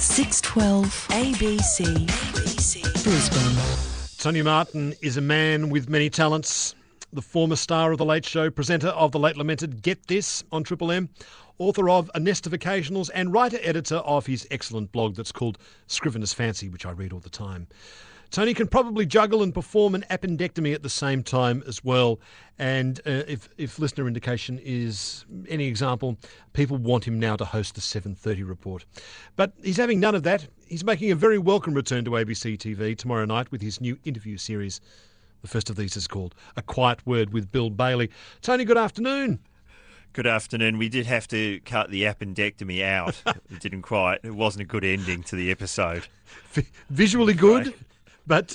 612 ABC. Brisbane. Tony Martin is a man with many talents. The former star of The Late Show, presenter of the late lamented Get This on Triple M, author of A Nest of Occasionals and writer-editor of his excellent blog that's called Scrivener's Fancy, which I read all the time. Tony can probably juggle and perform an appendectomy at the same time as well. And if listener indication is any example, people want him now to host the 7:30 report. But he's having none of that. He's making a very welcome return to ABC TV tomorrow night with his new interview series. The first of these is called A Quiet Word with Bill Bailey. Tony, good afternoon. Good afternoon. We did have to cut the appendectomy out. It wasn't a good ending to the episode. Visually good, but...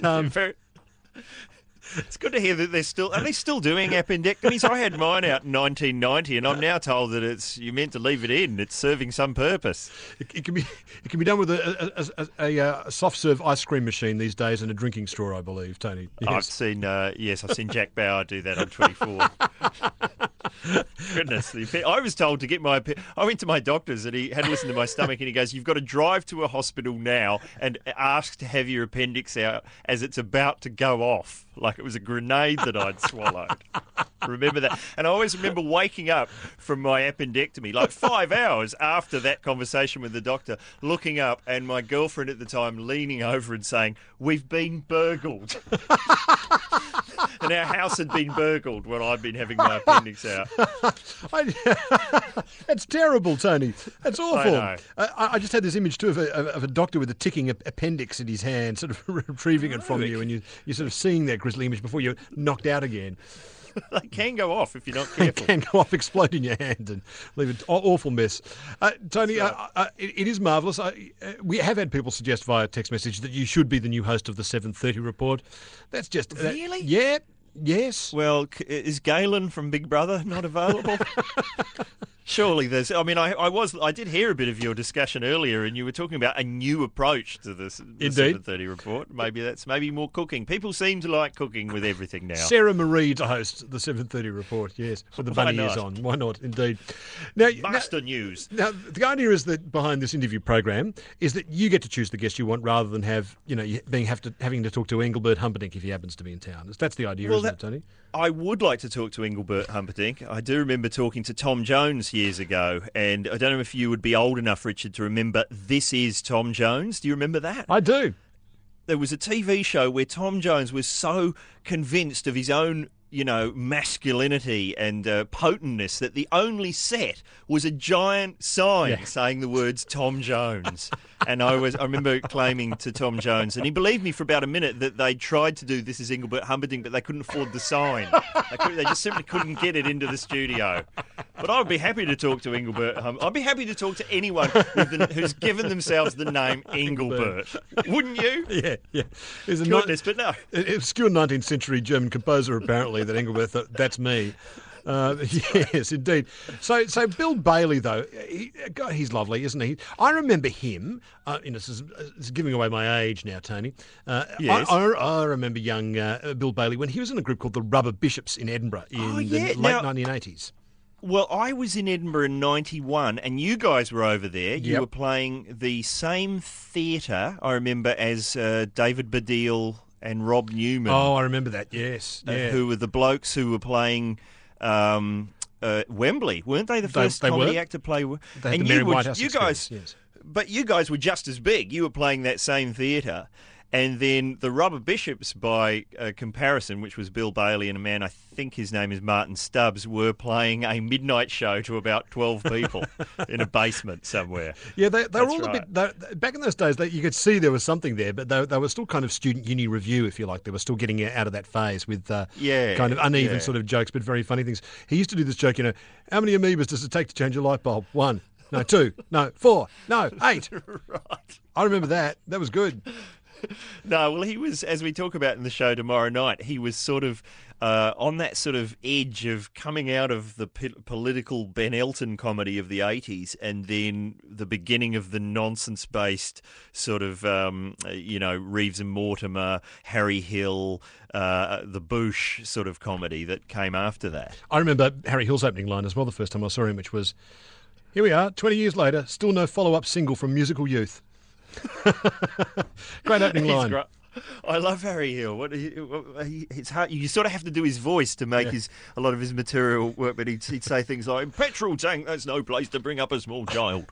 It's good to hear that are they still doing appendectomies? I had mine out in 1990, and I'm now told that you're meant to leave it in. It's serving some purpose. It can be done with a soft serve ice cream machine these days and a drinking straw, I believe, Tony. Yes. I've seen Jack Bauer do that on 24. Goodness, I was told to get I went to my doctor's and he had listened to my stomach and he goes, "You've got to drive to a hospital now and ask to have your appendix out as it's about to go off," like it was a grenade that I'd swallowed. Remember that? And I always remember waking up from my appendectomy, like 5 hours after that conversation with the doctor, looking up and my girlfriend at the time leaning over and saying, "We've been burgled." And our house had been burgled when I'd been having my appendix out. That's terrible, Tony. That's awful. I know. I just had this image too of a doctor with a ticking appendix in his hand, sort of retrieving it from you, and you're sort of seeing that grisly image before you're knocked out again. They can go off if you're not They careful. can go off, explode in your hand and leave an awful mess. Tony, it is marvellous. We have had people suggest via text message that you should be the new host of the 7:30 report. That's just... Really? Yeah. Yes. Well, is Galen from Big Brother not available? Surely there's... I mean, I did hear a bit of your discussion earlier and you were talking about a new approach to the 7:30 report. Maybe more cooking. People seem to like cooking with everything now. Sarah Marie to host the 7:30 report, yes, with the bunny ears on. Why not, indeed. Master News. Now, the idea is that behind this interview program is that you get to choose the guest you want rather than having to talk to Engelbert Humperdinck if he happens to be in town. That's the idea, isn't it, Tony? I would like to talk to Engelbert Humperdinck. I do remember talking to Tom Jones years ago, and I don't know if you would be old enough, Richard, to remember This Is Tom Jones. Do you remember that? I do. There was a TV show where Tom Jones was so convinced of his own, masculinity and potentness that the only set was a giant sign saying the words Tom Jones. And I remember claiming to Tom Jones, and he believed me for about a minute, that they tried to do This Is Engelbert Humperdinck, but they couldn't afford the sign. They just simply couldn't get it into the studio. But I would be happy to talk to Engelbert Humperdinck. I'd be happy to talk to anyone who's given themselves the name Engelbert. Wouldn't you? Yeah. There's a but no. obscure 19th century German composer, apparently, that Engelbert thought, that's me. Yes, indeed. So Bill Bailey, though, he's lovely, isn't he? I remember him. This is giving away my age now, Tony. Yes. I remember young Bill Bailey when he was in a group called the Rubber Bishops in Edinburgh in the late 1980s. Well, I was in Edinburgh in 91, and you guys were over there. You were playing the same theatre, I remember, as David Baddiel and Rob Newman. Oh, I remember that, yes. Who were the blokes who were playing Wembley. Weren't they the first comedy act to play? They had the Mary Whitehouse experience, yes. But you guys were just as big. You were playing that same theatre. And then the Rubber Bishops, by comparison, which was Bill Bailey and a man, I think his name is Martin Stubbs, were playing a midnight show to about 12 people in a basement somewhere. Yeah, they were all right. A bit... Back in those days, you could see there was something there, but they were still kind of student uni review, if you like. They were still getting out of that phase with kind of uneven sort of jokes, but very funny things. He used to do this joke, how many amoebas does it take to change a light bulb? 1. No, 2. No, 4. No, 8. Right. I remember that. That was good. No, well, he was, as we talk about in the show tomorrow night, he was sort of on that sort of edge of coming out of the political Ben Elton comedy of the 80s and then the beginning of the nonsense-based sort of, Reeves and Mortimer, Harry Hill, the Bush sort of comedy that came after that. I remember Harry Hill's opening line as well the first time I saw him, which was, "Here we are, 20 years later, still no follow-up single from Musical Youth." Great opening He's line. great. I love Harry Hill. It's hard. You sort of have to do his voice to make a lot of his material work. But he'd say things like, "Petrol tank. That's no place to bring up a small child."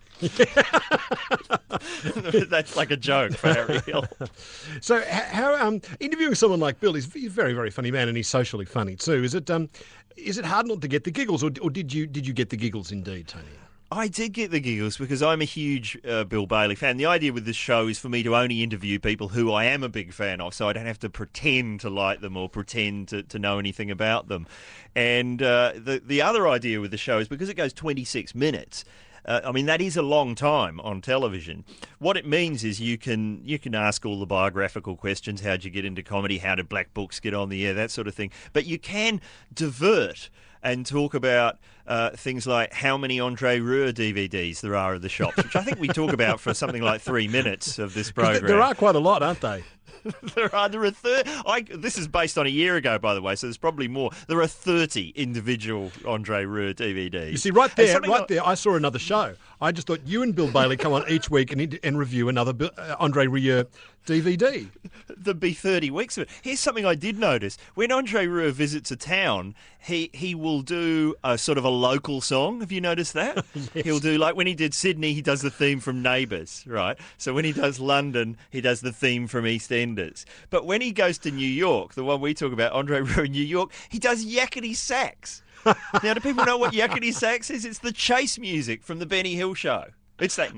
That's like a joke for Harry Hill. So, how interviewing someone like Bill, he's a very, very funny man, and he's socially funny too. Is it hard not to get the giggles, or did you get the giggles indeed, Tony? I did get the giggles because I'm a huge Bill Bailey fan. The idea with this show is for me to only interview people who I am a big fan of, so I don't have to pretend to like them or pretend to know anything about them. And the other idea with the show is because it goes 26 minutes. I mean, that is a long time on television. What it means is you can ask all the biographical questions. How'd you get into comedy? How did Black Books get on the air? That sort of thing. But you can divert and talk about things like how many Andre Rieu DVDs there are at the shops, which I think we talk about for something like 3 minutes of this program. There are quite a lot, aren't they? There are 30. This is based on a year ago, by the way, so there's probably more. There are 30 individual Andre Rieu DVDs. You see, right there, I saw another show. I just thought you and Bill Bailey come on each week and review another Andre Rieu DVD. There'd be 30 weeks of it. Here's something I did notice. When Andre Rieu visits a town, he will do a sort of a local song. Have you noticed that? Yes. He'll do, like when he did Sydney, he does the theme from Neighbours, right? So when he does London, he does the theme from EastEnders. But when he goes to New York, the one we talk about, Andre Rieu in New York, he does yakety sax. Now, do people know what yakety sax is? It's the chase music from the Benny Hill Show. It's that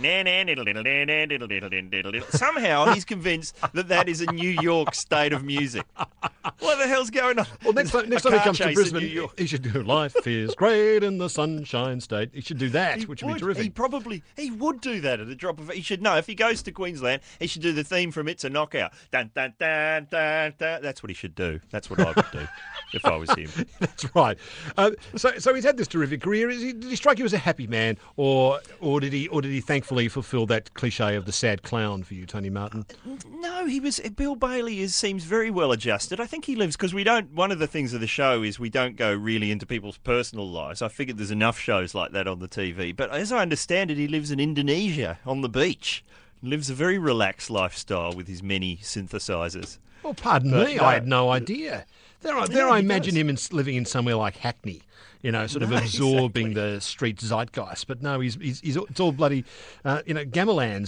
somehow he's convinced that is a New York state of music. What the hell's going on? Well, next time he comes to Brisbane, he should do "Life is Great in the Sunshine State." He should do that, which would be terrific. He would do that at a drop of. He should know if he goes to Queensland, he should do the theme from "It's a Knockout." Dun, dun, dun, dun, dun. That's what he should do. That's what I would do if I was him. That's right. So he's had this terrific career. Did he strike you as a happy man, or did he thankfully fulfil that cliche of the sad clown for you, Tony Martin? No, Bill Bailey seems very well adjusted. I think he lives because one of the things of the show is we don't go really into people's personal lives. I figured there's enough shows like that on the TV. But as I understand it, he lives in Indonesia on the beach. Lives a very relaxed lifestyle with his many synthesizers. Well, pardon me, I had no idea. I imagine him living in somewhere like Hackney, sort of absorbing the street zeitgeist. But no, it's all bloody, gamelans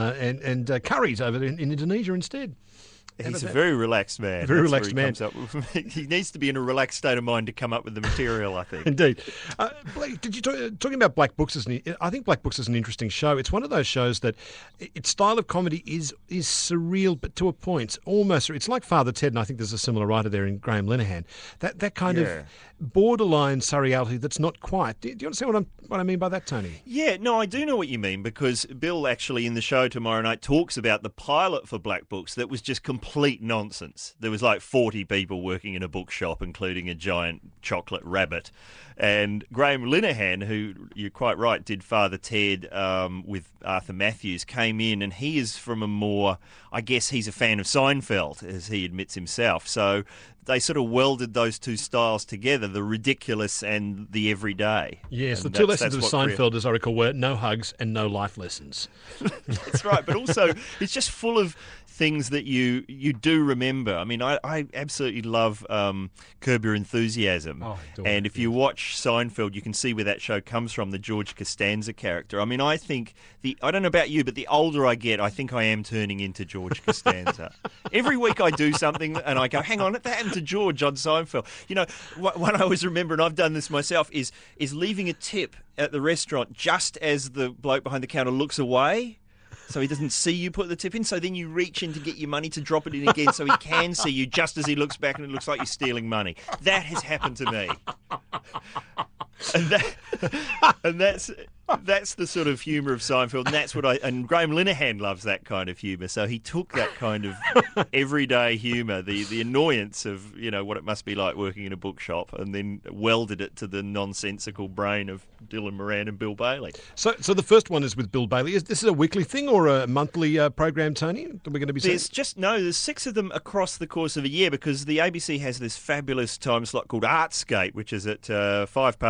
and curries over in Indonesia instead. He's a very relaxed man. Very relaxed man. He needs to be in a relaxed state of mind to come up with the material, I think. Indeed. Blake, talking about Black Books, I think Black Books is an interesting show. It's one of those shows that its style of comedy is surreal, but to a point. Almost. It's like Father Ted, and I think there's a similar writer there in Graham Linehan. That kind of borderline surreality that's not quite. Do you understand what I mean by that, Tony? Yeah, no, I do know what you mean, because Bill actually in the show tomorrow night talks about the pilot for Black Books that was just complete nonsense. There was like 40 people working in a bookshop, including a giant chocolate rabbit. And Graham Linehan, who you're quite right, did Father Ted with Arthur Matthews, came in, and he is from a more, I guess he's a fan of Seinfeld, as he admits himself. So they sort of welded those two styles together, the ridiculous and the everyday. Yes, and the two lessons of Seinfeld, as I recall, were no hugs and no life lessons. That's right, but also it's just full of things that you do remember. I mean, I absolutely love Curb Your Enthusiasm. And if you watch Seinfeld, you can see where that show comes from, the George Costanza character. I mean, I think, I don't know about you, but the older I get, I think I am turning into George Costanza. Every week I do something and I go, hang on, that happened to George on Seinfeld. What I always remember, and I've done this myself, is leaving a tip at the restaurant just as the bloke behind the counter looks away, so he doesn't see you put the tip in. So then you reach in to get your money to drop it in again so he can see you just as he looks back and it looks like you're stealing money. That has happened to me. And that's the sort of humour of Seinfeld, and that's and Graham Linehan loves that kind of humour. So he took that kind of everyday humour, the annoyance of what it must be like working in a bookshop, and then welded it to the nonsensical brain of Dylan Moran and Bill Bailey. So the first one is with Bill Bailey. Is this a weekly thing or a monthly program, Tony? Are we going to be there's 6 of them across the course of a year, because the ABC has this fabulous time slot called Artscape, which is at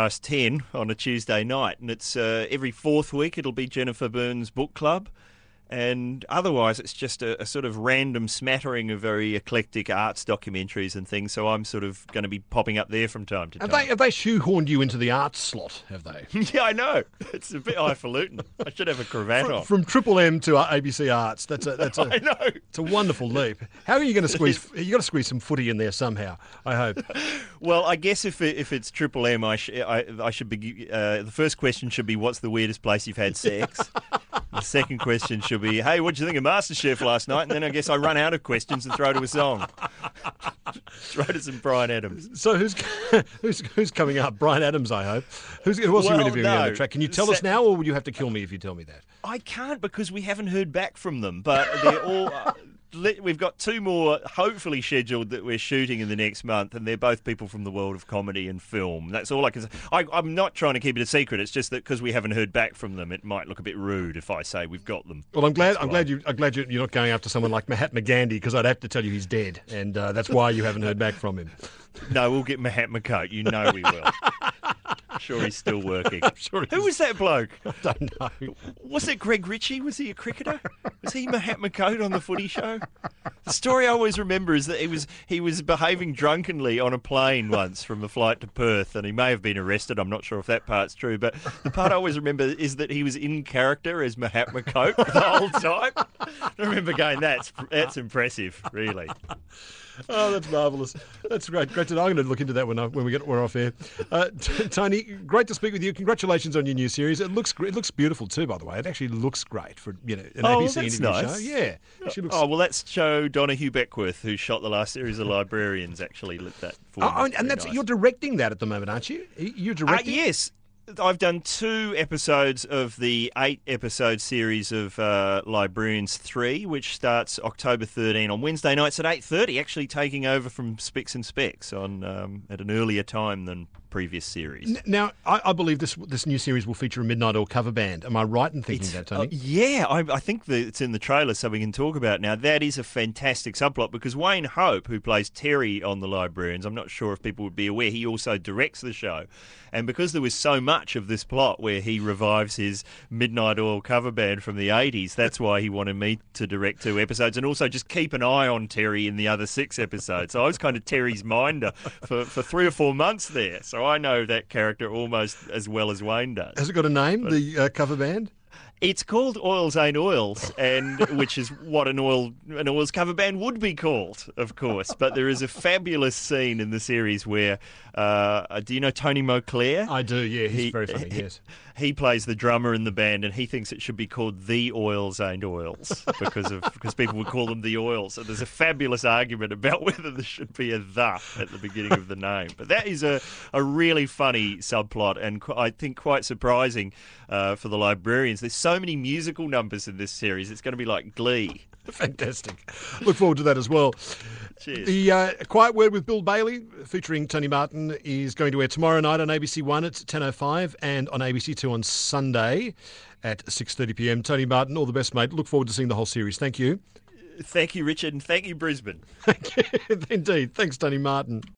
10:05 on a Tuesday night, and it's every fourth week it'll be Jennifer Burns' book club. And otherwise, it's just a sort of random smattering of very eclectic arts documentaries and things. So I'm sort of going to be popping up there from time to time. Have they shoehorned you into the arts slot, have they? Yeah, I know. It's a bit highfalutin. I should have a cravat on. From Triple M to ABC Arts. I know. It's a wonderful leap. How are you going to squeeze? You got to squeeze some footy in there somehow, I hope. Well, I guess if it's Triple M, I should be. The first question should be, what's the weirdest place you've had sex? The second question should be, hey, what did you think of MasterChef last night? And then I guess I run out of questions and throw to a song. Throw to some Bryan Adams. So who's coming up? Bryan Adams, I hope. Who else are you interviewing on the track? Can you tell us now, or would you have to kill me if you tell me that? I can't, because we haven't heard back from them, but they're all. We've got two more hopefully scheduled that we're shooting in the next month, and they're both people from the world of comedy and film. That's all I can say. I'm not trying to keep it a secret. It's just that because we haven't heard back from them, it might look a bit rude if I say we've got them. Well, I'm glad you're not going after someone like Mahatma Gandhi, because I'd have to tell you he's dead, and that's why you haven't heard back from him. No, we'll get Mahatma Coat. You know we will. I'm sure he's still working. Who was that bloke? I don't know. Was it Greg Ritchie? Was he a cricketer? Was he Mahatma Coat on the Footy Show? The story I always remember is that he was behaving drunkenly on a plane once from a flight to Perth, and he may have been arrested. I'm not sure if that part's true, but the part I always remember is that he was in character as Mahatma Coat the whole time. I remember going, that's impressive, really. Oh, that's marvellous. That's great. Great to know. I'm going to look into that when we're off air. Tony, great to speak with you. Congratulations on your new series. It looks beautiful too, by the way. It actually looks great for an ABC interview nice. show. Yeah. Well, that's Joe Donahue Beckworth, who shot the last series of Librarians. Actually, lit that for me. And that's nice. You're directing that at the moment, aren't you? You're directing. Yes. I've done 2 episodes of the 8-episode series of Librarians 3, which starts October 13 on Wednesday nights at 8:30, actually taking over from Spicks and Specs on at an earlier time than previous series. Now, I believe this new series will feature a Midnight Oil cover band. Am I right in thinking that, Tony? Yeah, I think that it's in the trailer, so we can talk about it now. That is a fantastic subplot, because Wayne Hope, who plays Terry on the Librarians, I'm not sure if people would be aware, he also directs the show. And because there was so much of this plot where he revives his Midnight Oil cover band from the 80s, that's why he wanted me to direct 2 episodes, and also just keep an eye on Terry in the other 6 episodes. So I was kind of Terry's minder for 3 or 4 months there. So I know that character almost as well as Wayne does. Has it got a name, the cover band? It's called Oils Ain't Oils, and which is what an oils cover band would be called, of course. But there is a fabulous scene in the series where, do you know Tony Moclair? I do, yeah. He's very funny, yes. He plays the drummer in the band, and he thinks it should be called The Oils Ain't Oils because people would call them the Oils. So there's a fabulous argument about whether there should be a "the" at the beginning of the name. But that is a really funny subplot, and I think quite surprising for the Librarians. There's so many musical numbers in this series. It's going to be like Glee. Fantastic. Look forward to that as well. Cheers. The Quiet Word with Bill Bailey, featuring Tony Martin, is going to air tomorrow night on ABC One at 10:05 and on ABC Two on Sunday at 6:30 p.m. Tony Martin, all the best, mate. Look forward to seeing the whole series. Thank you. Thank you, Richard, and thank you, Brisbane. Indeed. Thanks, Tony Martin.